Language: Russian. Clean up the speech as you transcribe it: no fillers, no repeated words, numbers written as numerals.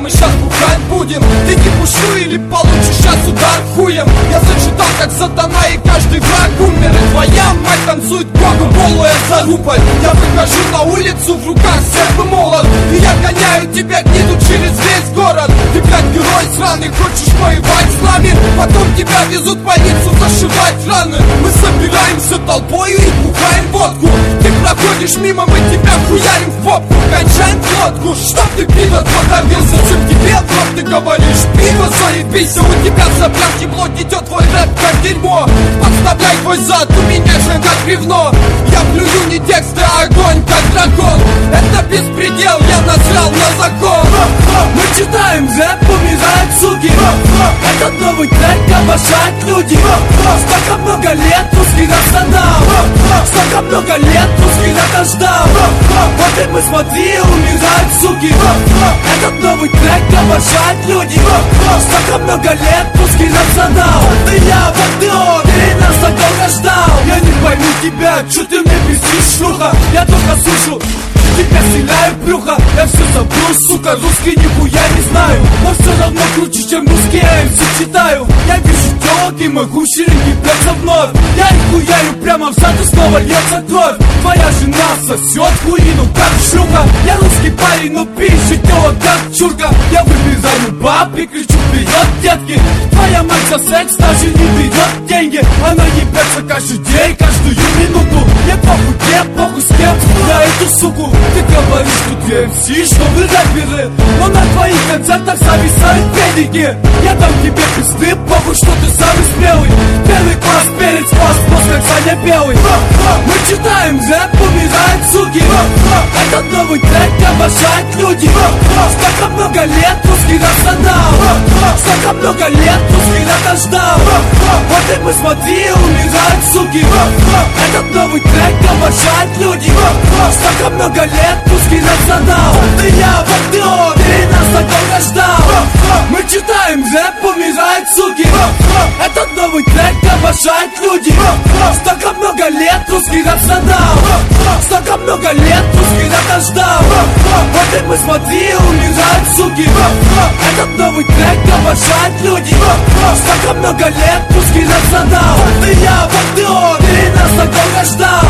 мы щас бухать будем. Ты не пушу или получишь щас удар хуем. Я зачитал как сатана и каждый враг умер. И твоя мать танцует гогу голая за рубль. Я выхожу на улицу, в руках серп и молот, и я гоняю тебя гниду через весь город. Ты, блядь, герой сраный, хочешь воевать с нами? Потом тебя везут в больницу зашивать раны. Мы собираемся толпою и бухаем водку. Ты проходишь мимо, мы тебя хуярим в попку. Кончаем глотку, чтоб ты, пидор, подавился. Чем тебе в рот ты говоришь? Пиво заебись, а у тебя в соплях ебло идет твой рэп как дерьмо. Подставляй твой зад, у меня же как бревно. Я плюю не тексты, а огонь как дракон. Это беспредел, я насрал на закон. Мы читаем рэп, умирают суки. Этот новый трек обожают люди. Столько много лет русский рассадал. Столько много лет русский ждал. Вот и мы смотри, умирают суки. Этот новый трек обожают люди. Столько много лет русский рассадал. Ты я, вот ты он, ты нас так долго ждал. Я не пойму тебя, чё ты мне пиздишь, шлюха? Я только слышу, тебя стреляю в брюхо. Я все забыл, сука, русский нихуя не знаю. Но все равно круче, чем русский MC читаю. Я вижу телок и могу ширинки бьется вновь. Я их хуярю прямо в зад и снова льется кровь. Твоя жена сосет хуину, как шлюха. Я русский парень, но пишет телок, как чурка. Я выбираю баб и кричу вперед, детки. Твоя мать за секс даже не берет деньги. Она ебется каждый день, каждую минуту. Мне похуй с кем, я эту суку. Ты говоришь, что ты MC, что вы рэперы, но на твоих концертах зависают педики. Я дам тебе пизды, похуй, что ты самый смелый. Первый класс, перец, класс, мозг как Саня Белый. Мы читаем рэп, умирают суки. Этот новый трек обожают люди. Столько много лет русский рассадал. Столько много лет русский ждал. Вот и мы смотри, умирают суки. Этот новый трек обожают люди. Столько много лет русский рассадал. Ты я, вот ты он, ты нас так долго ждал. Мы читаем рэп, умирают суки. Этот новый трек обожают люди. Столько много лет русский рассадал. Столько много лет русский ждал. Вот и мы смотри, умирают суки. Этот новый трек обожают люди. Столько много лет русский рассадал. Ты я, вот ты он, ты нас так долго ждал.